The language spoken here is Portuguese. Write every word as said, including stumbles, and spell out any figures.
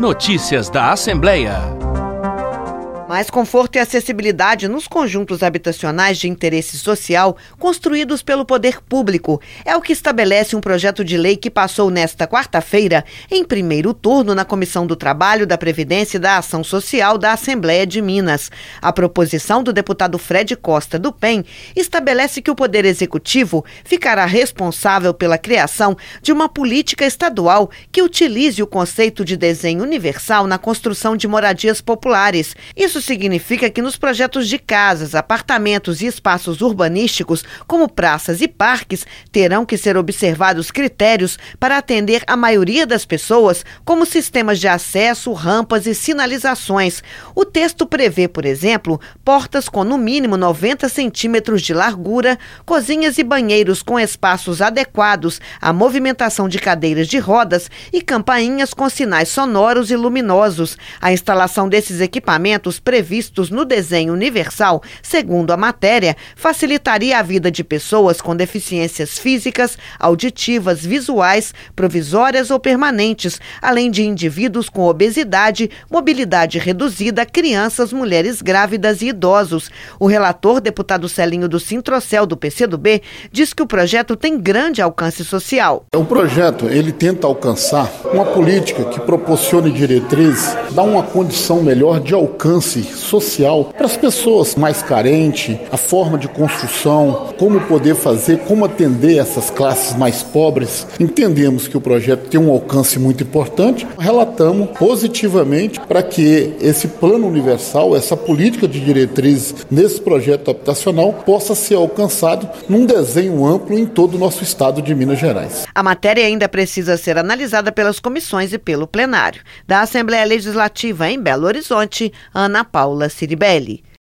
Notícias da Assembleia. Mais conforto e acessibilidade nos conjuntos habitacionais de interesse social construídos pelo poder público é o que estabelece um projeto de lei que passou nesta quarta-feira em primeiro turno na Comissão do Trabalho, da Previdência e da Ação Social da Assembleia de Minas. A proposição do deputado Fred Costa, do P E N, estabelece que o Poder Executivo ficará responsável pela criação de uma política estadual que utilize o conceito de desenho universal na construção de moradias populares. Isso significa que nos projetos de casas, apartamentos e espaços urbanísticos, como praças e parques, terão que ser observados critérios para atender a maioria das pessoas, como sistemas de acesso, rampas e sinalizações. O texto prevê, por exemplo, portas com no mínimo noventa centímetros de largura, cozinhas e banheiros com espaços adequados à movimentação de cadeiras de rodas e campainhas com sinais sonoros e luminosos. A instalação desses equipamentos previstos no desenho universal, segundo a matéria, facilitaria a vida de pessoas com deficiências físicas, auditivas, visuais, provisórias ou permanentes, além de indivíduos com obesidade, mobilidade reduzida, crianças, mulheres grávidas e idosos. O relator, deputado Celinho do Sintrocel, do P C do B, diz que o projeto tem grande alcance social. O projeto, ele tenta alcançar uma política que proporcione diretrizes, dá uma condição melhor de alcance social para as pessoas mais carentes, a forma de construção, como poder fazer, como atender essas classes mais pobres. Entendemos que o projeto tem um alcance muito importante, relatamos positivamente para que esse plano universal, essa política de diretrizes nesse projeto habitacional possa ser alcançado num desenho amplo em todo o nosso estado de Minas Gerais. A matéria ainda precisa ser analisada pelas comissões e pelo plenário. Da Assembleia Legislativa em Belo Horizonte, Ana Paula Ciribelli.